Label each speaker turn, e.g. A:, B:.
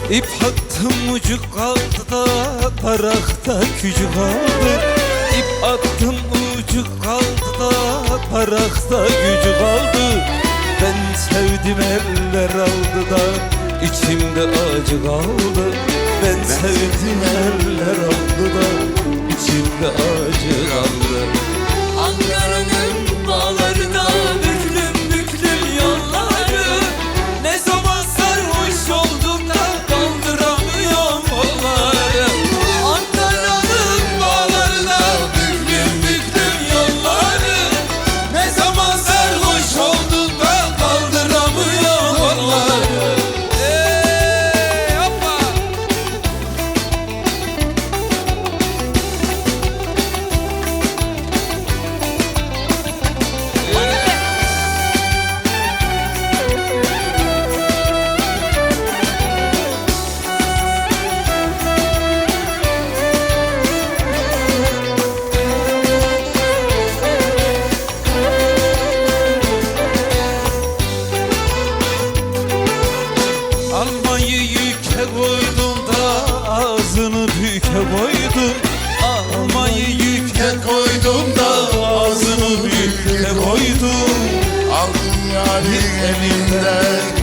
A: İp attım ucu kaldı da parakta gücü kaldı. İp attım ucu kaldı da parakta gücü kaldı. Ben sevdim eller aldı da içimde acı kaldı. Ben sevdim eller aldı da içimde acı kaldı.
B: Ankara'nın bağlarına büklüm büklüm yolları, ne zaman sarhoş oldum da kaldıramıyorum onları. Ankara'nın bağlarına büklüm büklüm yolları, ne zaman sarhoş oldum da kaldıramıyorum onları. Hoppa!
A: Almayı yüke koydum da ağzını büke koydum. Almayı yüke koydum da ağzını büke koydum.
C: Aldım yâri elinden